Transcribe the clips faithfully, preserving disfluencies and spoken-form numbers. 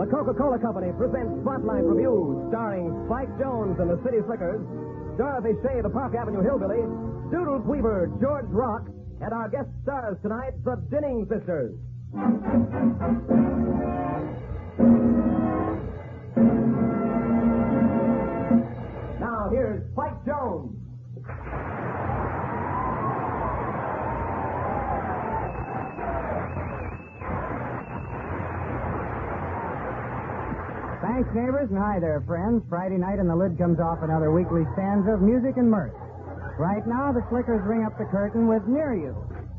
The Coca-Cola Company presents Spotlight Review, starring Spike Jones and the City Slickers, Dorothy Shea, the Park Avenue Hillbilly, Doodle Weaver, George Rock, and our guest stars tonight, the Dinning Sisters. Now, here's Spike Jones. Thanks, neighbors, and hi there, friends. Friday night and the lid comes off another weekly stanza of music and mirth. Right now, the Slickers ring up the curtain with Near You.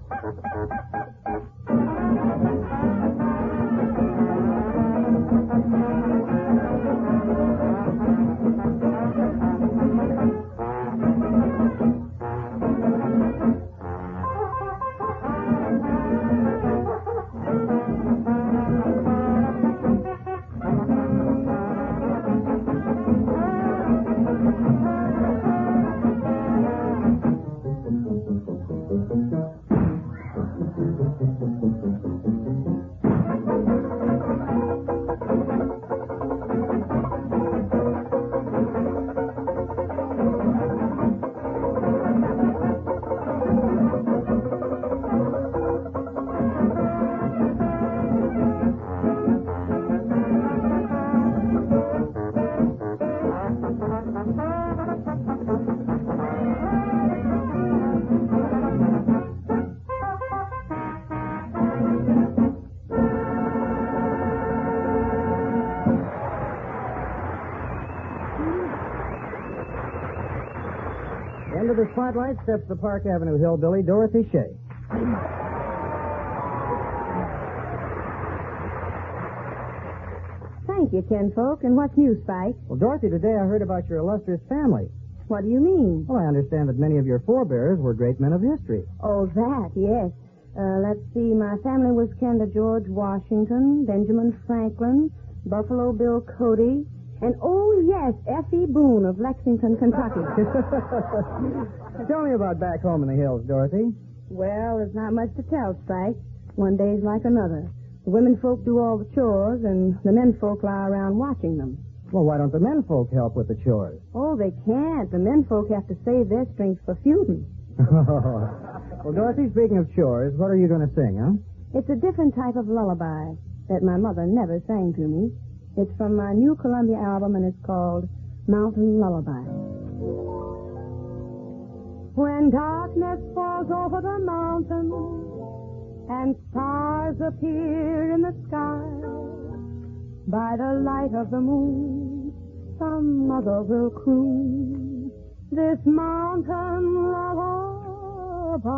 Into the spotlight steps the Park Avenue Hillbilly, Dorothy Shea. Thank you, Kinfolk. And what's new, Spike? Well, Dorothy, today I heard about your illustrious family. What do you mean? Well, I understand that many of your forebears were great men of history. Oh, that, yes. Uh, let's see. My family was kin to George Washington, Benjamin Franklin, Buffalo Bill Cody, and, oh, yes, F E. Boone of Lexington, Kentucky. Tell me about back home in the hills, Dorothy. Well, there's not much to tell, Spike. One day's like another. The women folk do all the chores, and the men folk lie around watching them. Well, why don't the men folk help with the chores? Oh, they can't. The men folk have to save their strength for feuding. Well, Dorothy, speaking of chores, what are you going to sing, huh? It's a different type of lullaby that my mother never sang to me. It's from my new Columbia album, and it's called Mountain Lullaby. When darkness falls over the mountain and stars appear in the sky, by the light of the moon, some mother will croon this mountain lullaby.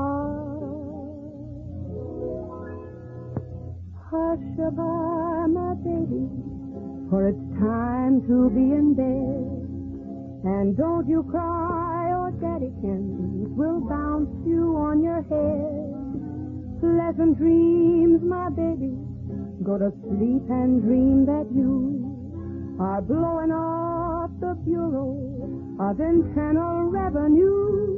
Hush-a-bye, my baby, for it's time to be in bed. And don't you cry, or Daddykins will bounce you on your head. Pleasant dreams, my baby. Go to sleep and dream that you are blowing off the Bureau of Internal Revenue.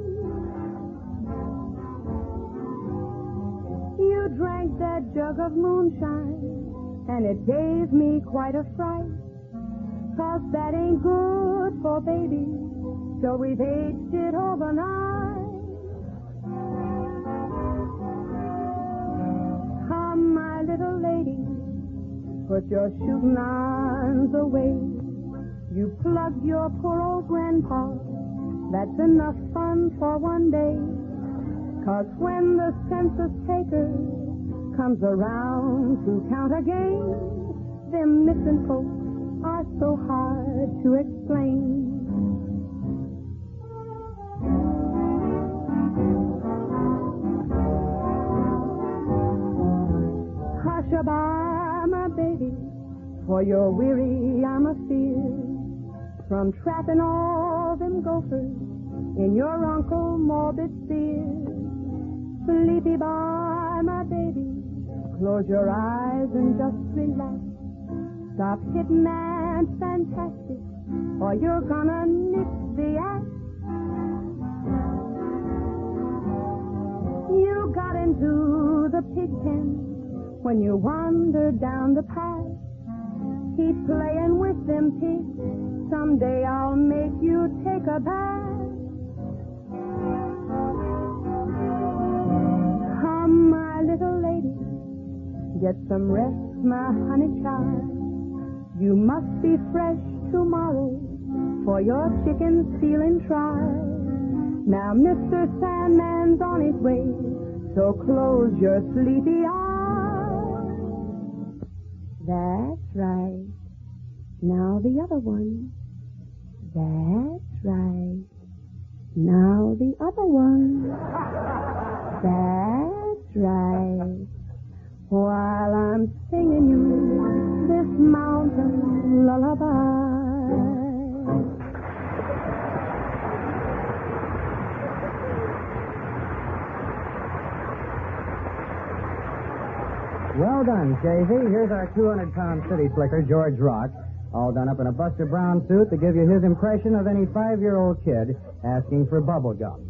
You drank that jug of moonshine, and it gave me quite a fright. 'Cause that ain't good for baby, so we've aged it overnight. Come, my little lady, put your shooting irons away. You plugged your poor old grandpa, that's enough fun for one day. 'Cause when the census taker comes around to count again, them missing folks are so hard to explain. Hush-a-bye, my baby, for you're weary, I'm afeard, from trapping all them gophers in your Uncle Morbid's beard. Sleepy bye, my baby, close your eyes and just relax. Stop hitting that fantastic, or you're gonna nip the act. You got into the pig pen when you wandered down the path. keep playing with them pigs. Someday I'll make you take a bath. Come, my little lady, get some rest, my honey child. You must be fresh tomorrow for your chicken's feeling trial. Now Mister Sandman's on his way, so close your sleepy eyes. That's right. Now the other one. That's right. Now the other one. That's right. While I'm singing you this mountain lullaby. Well done, Casey. Here's our two hundred pound city slicker, George Rock, all done up in a Buster Brown suit to give you his impression of any five-year-old kid asking for bubble gum.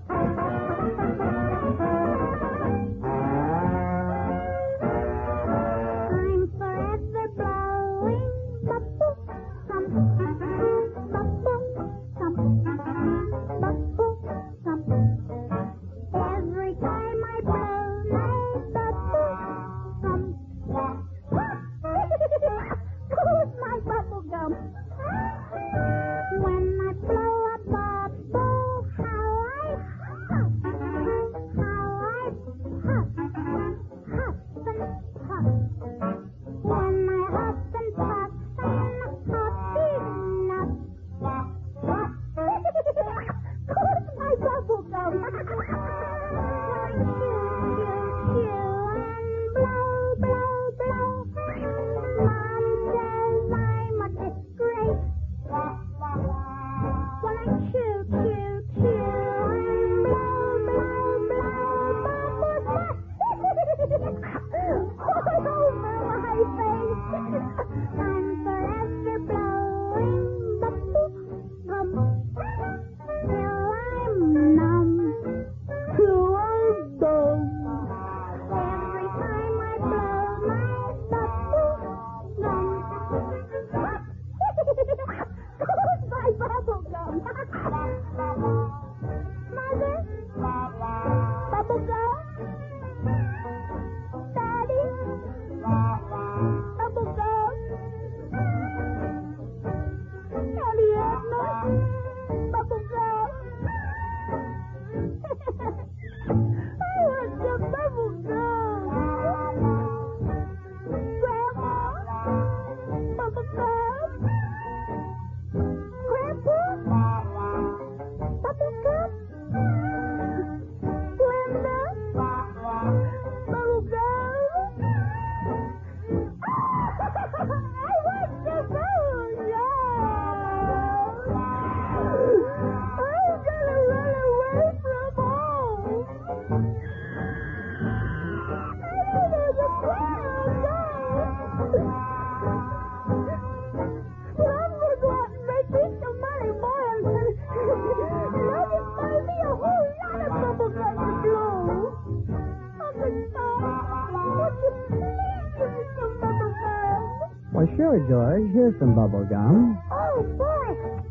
Well, sure, George. Here's some bubble gum. Oh, boy.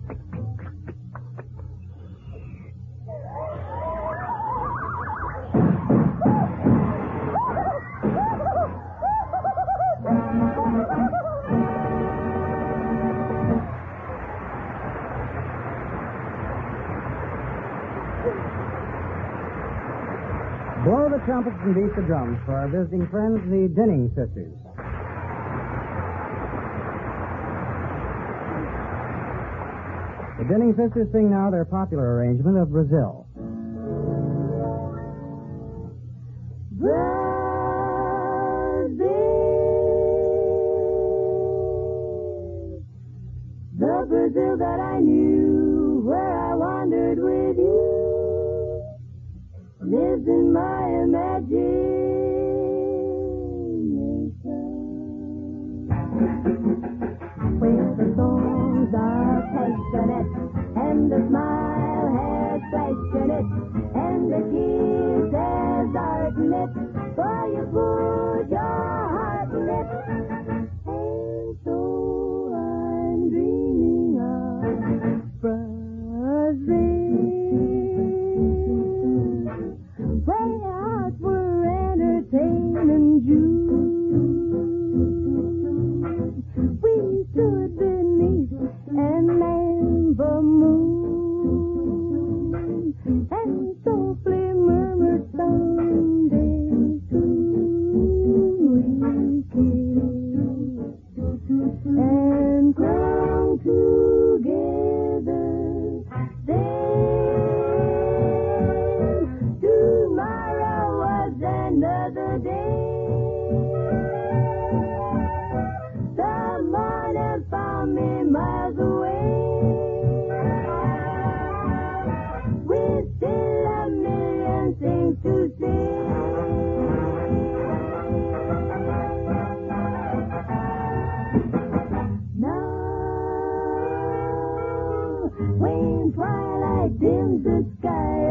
Blow the trumpets and beat the drums for our visiting friends, the Dinning Sisters. The Dinning Sisters sing now their popular arrangement of Brazil. Brazil, the Brazil that I knew, where I wandered with you, lives in my imagination. Where the songs are passionate, and the smile has flashed in it, and the kisses are lit, for you put your heart in it, and so things to say. Now, when twilight dims the sky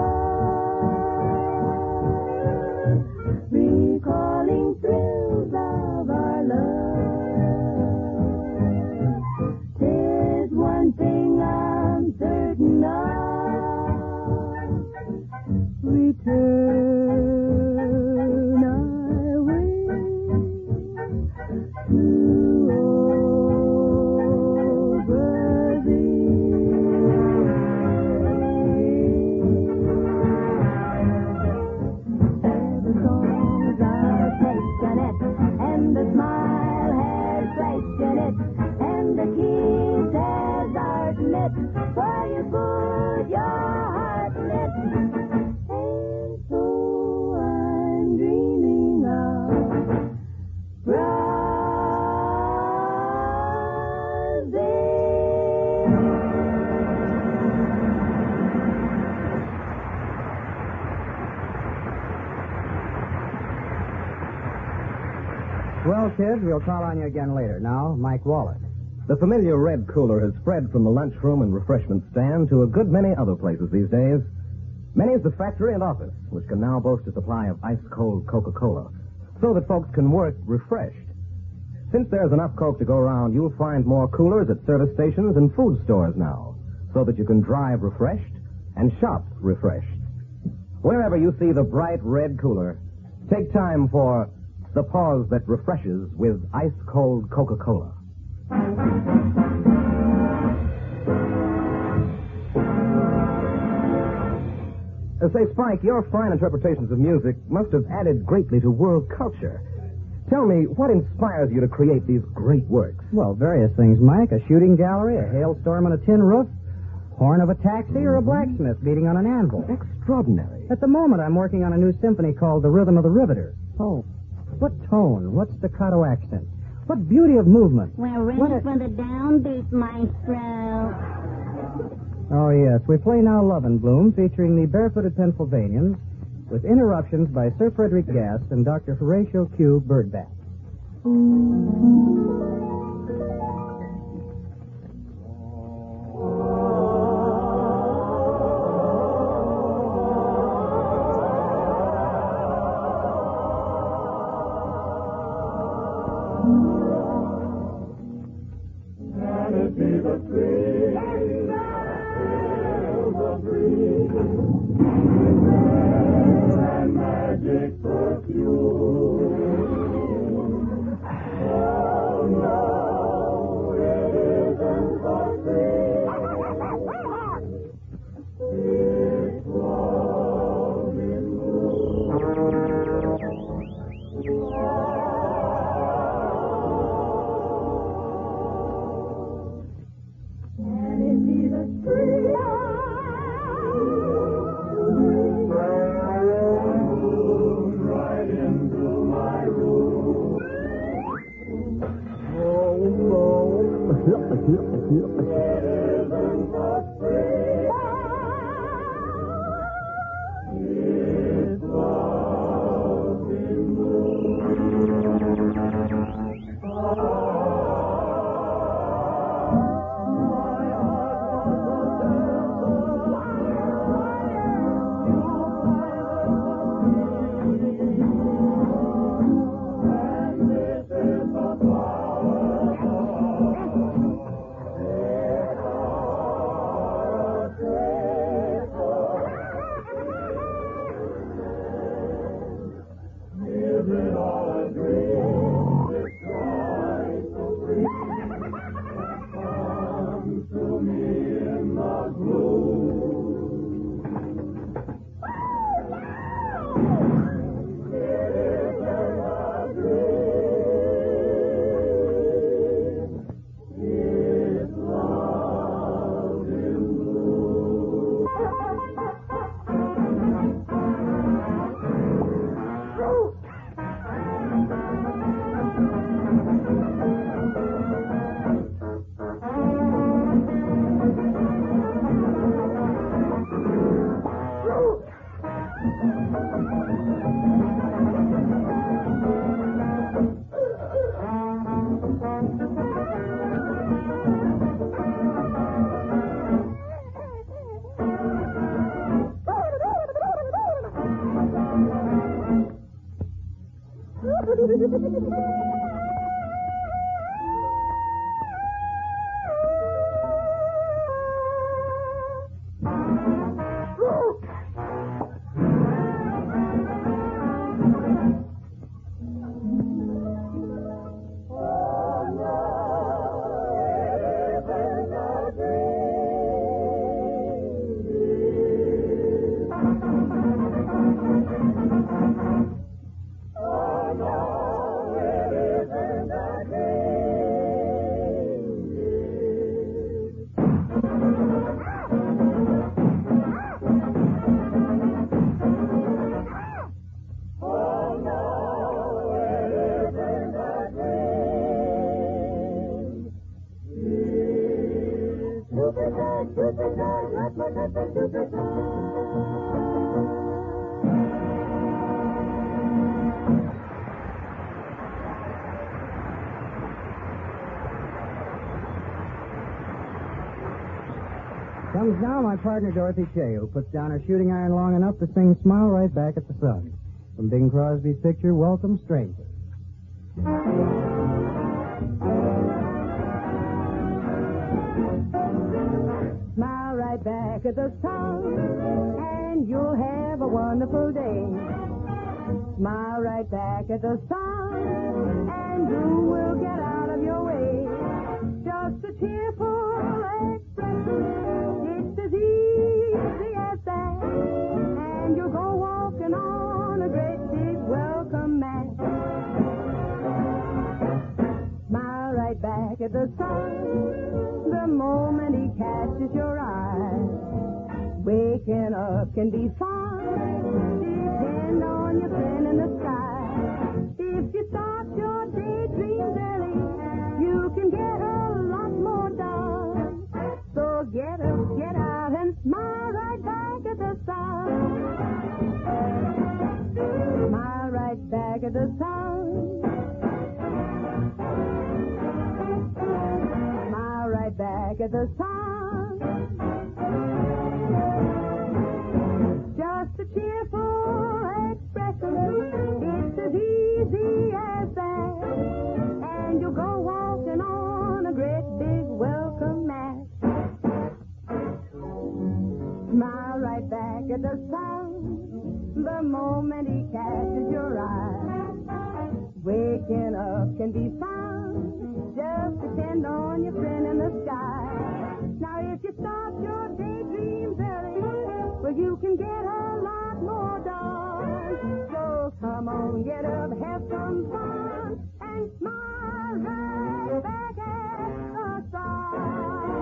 above, recalling thrills of our love, there's one thing I'm certain of. Return I will to where you put your heart in it. And so I'm dreaming of Well, kids, we'll call on you again later. Now, Mike Wallace. The familiar red cooler has spread from the lunchroom and refreshment stand to a good many other places these days. Many's the factory and office, which can now boast a supply of ice-cold Coca-Cola, so that folks can work refreshed. Since there's enough Coke to go around, you'll find more coolers at service stations and food stores now, so that you can drive refreshed and shop refreshed. Wherever you see the bright red cooler, take time for the pause that refreshes with ice-cold Coca-Cola. Uh, say, Spike, your fine interpretations of music must have added greatly to world culture. Tell me, what inspires you to create these great works? Well, various things, Mike. A shooting gallery, a hailstorm on a tin roof, horn of a taxi, or a blacksmith beating on an anvil. Extraordinary. At the moment, I'm working on a new symphony called The Rhythm of the Riveter. Oh, what tone? What staccato accent? What beauty of movement? We're ready What a- for the downbeat, maestro. Oh, yes. We play now Love in Bloom, featuring the Barefooted Pennsylvanians, with interruptions by Sir Frederick Gast and Doctor Horatio Q. Birdback. Comes now my partner, Dorothy Shea, who puts down her shooting iron long enough to sing Smile Right Back at the Sun. From Bing Crosby's picture, Welcome Stranger. Smile right back at the sun, and you'll have a wonderful day. Smile right back at the sun, and you will get out of your way. Just a cheerful expression, it's as easy as that, and you'll go walking on a great big welcome mat. Smile right back at the sun, the moment he catches your eye. Waking up can be fun, depend on your friend in the sky. If you start your daydreams early, you can get a lot more done. So get up, get out, and smile right back at the sun. Smile right back at the sun. Smile right back at the sun. Just a cheerful expression, it's as easy as that, and you'll go walking on a great big welcome mat. Smile right back at the sun, the moment he catches your eye. Waking up can be fun, just depend on your friend in the sky. Now if you start your daydreams early, well, you can get a lot more done. So come on, get up, have some fun, and smile right back at the sun.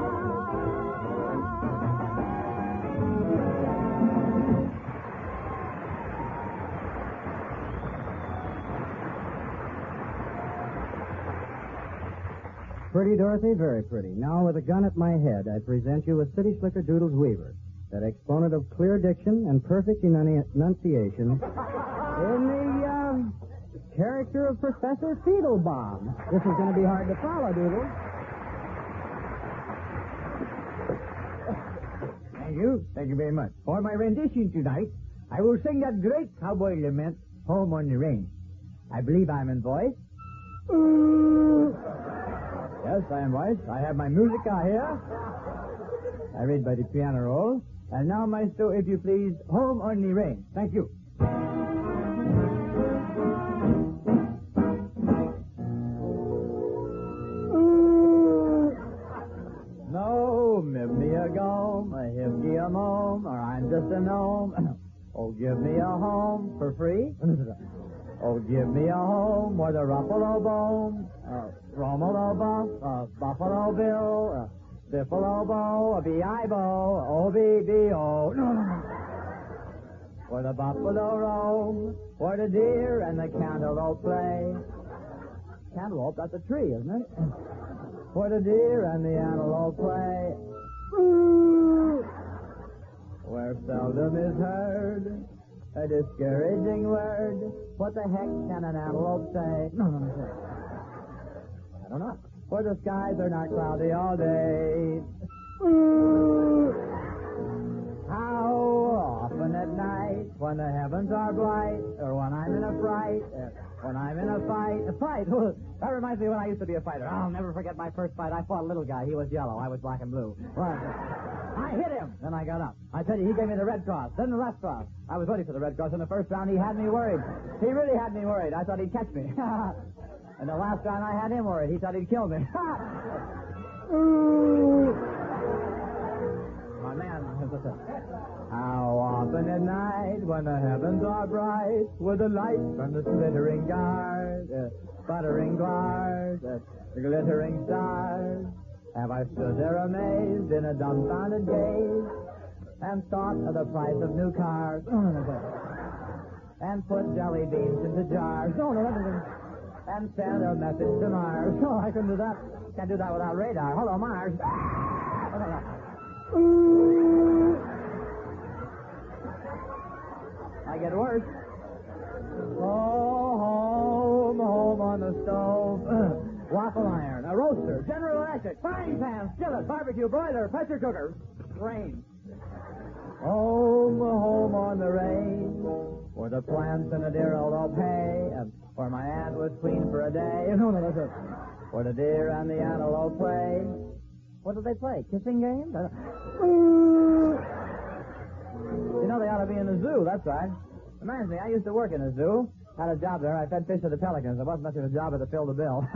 Pretty, Dorothy, very pretty. Now, with a gun at my head, I present you with City Slicker Doodles Weaver, that exponent of clear diction and perfect enunci- enunciation in the uh, character of Professor Feedlebaum. This is going to be hard to follow, Doodles. Thank you. Thank you very much. For my rendition tonight, I will sing that great cowboy lament, Home on the Range. I believe I'm in voice. Yes, I am voice. I have my musica here. I read by the piano roll. And now, maestro, if you please, Home on the Range. Thank you. No, give me a gome, a hip a mome, or I'm just a gnome. Oh, give me a home for free. Oh, give me a home where the Ruffalo Bone, uh, Romolo Buff, uh, Buffalo Bill, uh, Biffalo Bo, a B I Bo, O B B O. No, no, no. Where the buffalo roam, where the deer and the cantaloupe play. Cantaloupe, that's a tree, isn't it? Where the deer and the antelope play. Where seldom is heard a discouraging word. What the heck can an antelope say? No, no, no. I don't know. Where the skies are not cloudy all day. How often at night, when the heavens are bright, or when I'm in a fright, uh, When I'm in a fight, a fight. That reminds me when I used to be a fighter. I'll never forget my first fight. I fought a little guy. He was yellow. I was black and blue. Well, I hit him. Then I got up. I tell you, he gave me the Red Cross, then the left cross. I was ready for the Red Cross. In the first round, he had me worried. He really had me worried. I thought he'd catch me. And the last round, I had him worried. He thought he'd kill me. Ooh. My man, how often at night, when the heavens are bright, with the light from the slittering stars, uh, sputtering glass, uh, glittering stars, have I stood there amazed in a dumbfounded gaze, and thought of the price of new cars, and put jelly beans into jars, and send a message to Mars. Oh, I couldn't do that. Can't do that without radar. Hello, Mars. I get worse. Oh, home, home on the stove. Waffle iron, a roaster, General Electric, frying pan, skillet, barbecue, broiler, pressure cooker, rain. Home, home on the range, where the plants and the dear old oak hay, where my aunt was queen for a day. No, no, that's it. Where the deer and the antelope play. What do they play? Kissing games? You know they ought to be in the zoo, that's right. Reminds me, I used to work in a zoo. Had a job there. I fed fish to the pelicans. There wasn't much of a job to fill the bill.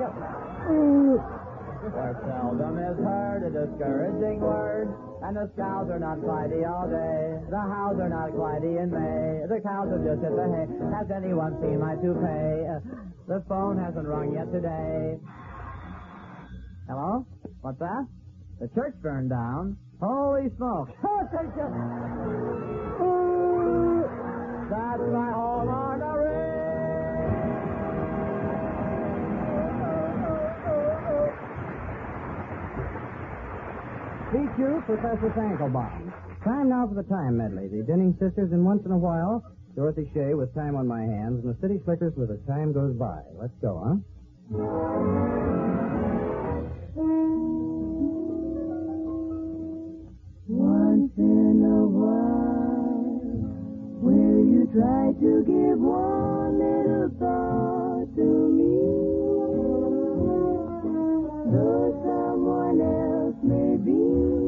Where seldom is heard a discouraging word, and the scouts are not flighty all day. The hows are not flighty in May. The cows have just hit the hay. Has anyone seen my toupee? Uh, the phone hasn't rung yet today. Hello? What's that? The church burned down. Holy smoke. That's my home on the ring. Beat you, Professor Sankelbaum. Time now for the time medley. The Denning sisters in Once in a While, Dorothy Shea with Time on My Hands, and the City Slickers with As Time Goes By. Let's go, huh? Once in a while, will you try to give one little thought to me? Though someone else may be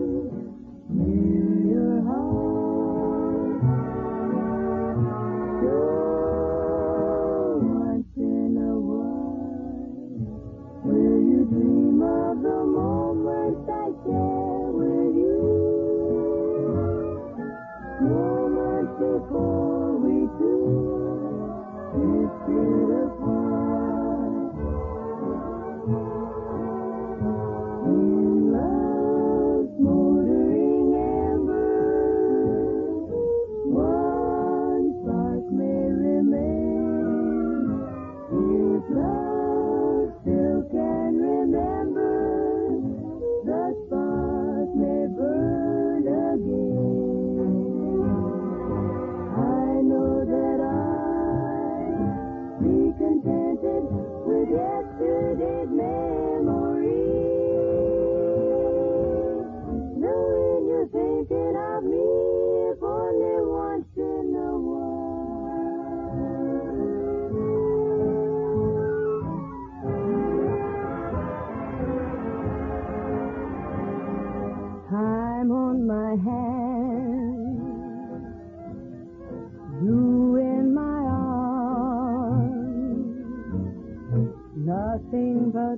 near your heart. So once in a while, will you dream of the moments I share with you? Moments before we two drifted apart. In love's motoring embers, one spark may remain. If love still can remember, the spark may burn again. I know that I'd be contented with yesterday's memory. Knowing you're thinking of me, if only once in a while. Time on my hand, you in my arms, nothing but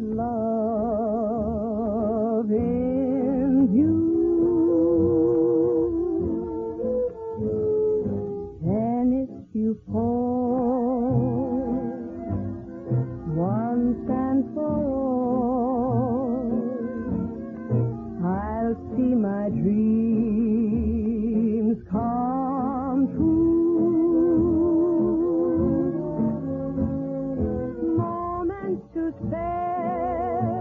love in you. And if you fall once and for all, I'll see my dreams come true. Moments to spare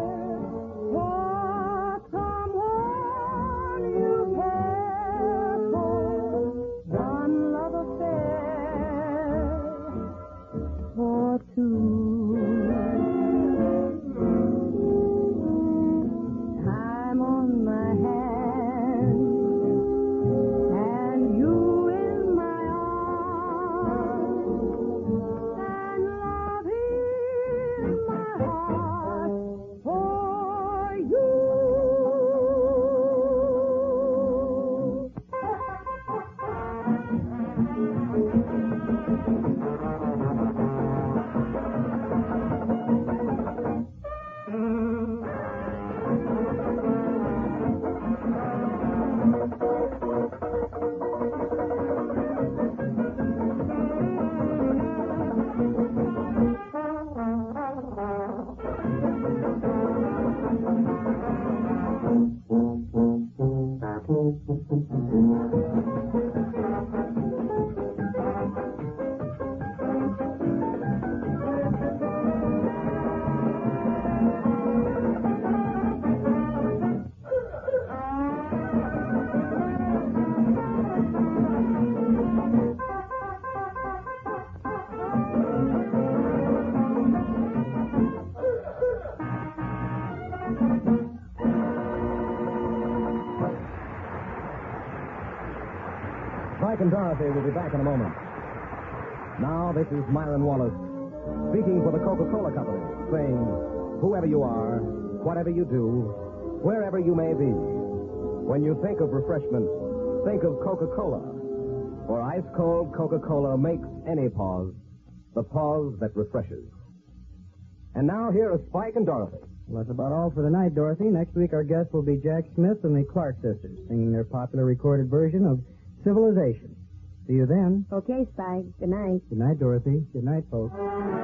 Spike and Dorothy will be back in a moment. Now, this is Myron Wallace, speaking for the Coca-Cola Company, saying, whoever you are, whatever you do, wherever you may be, when you think of refreshment, think of Coca-Cola. For ice-cold Coca-Cola makes any pause the pause that refreshes. And now, here are Spike and Dorothy. Well, that's about all for the night, Dorothy. Next week, our guest will be Jack Smith and the Clark sisters, singing their popular recorded version of Civilization. See you then. Okay, Spike. Good night. Good night, Dorothy. Good night, folks.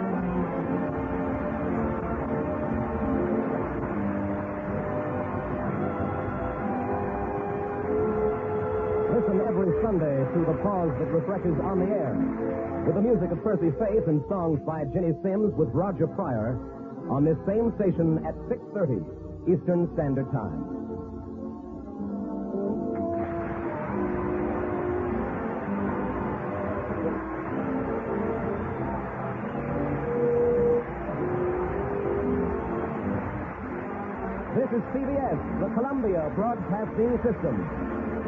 Listen every Sunday to The Pause That Refreshes on the air, with the music of Percy Faith and songs by Ginny Sims with Roger Pryor, on this same station at six thirty Eastern Standard Time. This is C B S, the Columbia Broadcasting System.